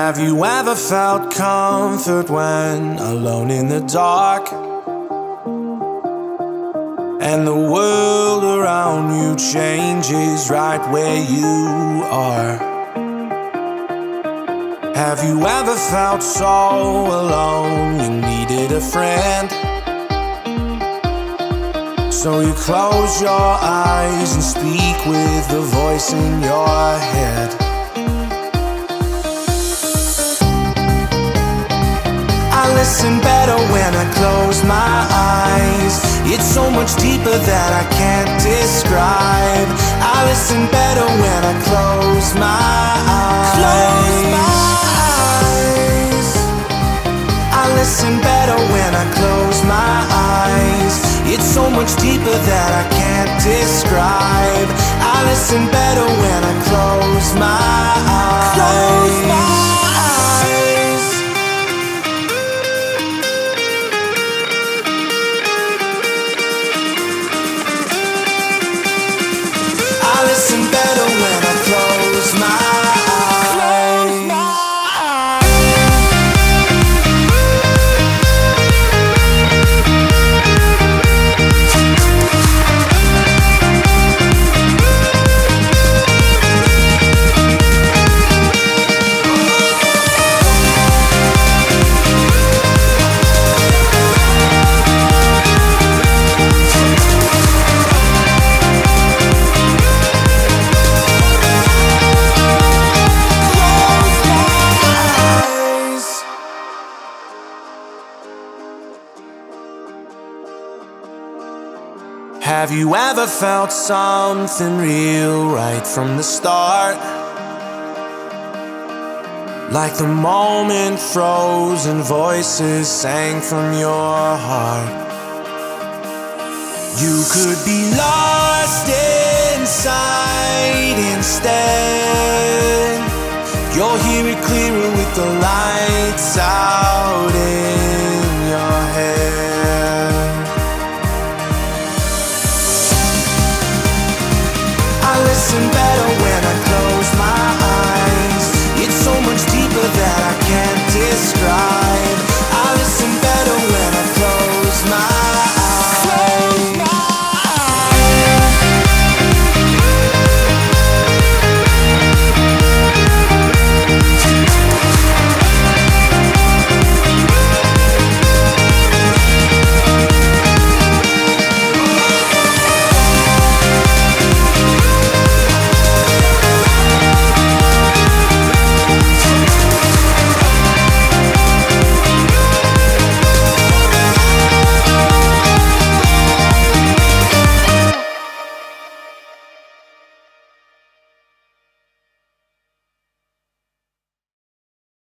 Have you ever felt comfort when alone in the dark, and the world around you changes right where you are? Have you ever felt so alone you needed a friend? So you close your eyes and speak with the voice in your head. I listen better when I close my eyes. It's so much deeper that I can't describe. I listen better when I close my eyes. Close my eyes. I listen better when I close my eyes. It's so much deeper that I can't describe. I listen better when I close my eyes. Close my eyes. I listen better when I close my eyes. Close my eyes. Have you ever felt something real right from the start? Like the moment froze and voices sang from your heart. You could be lost inside instead. You'll hear it clearer with the lights out.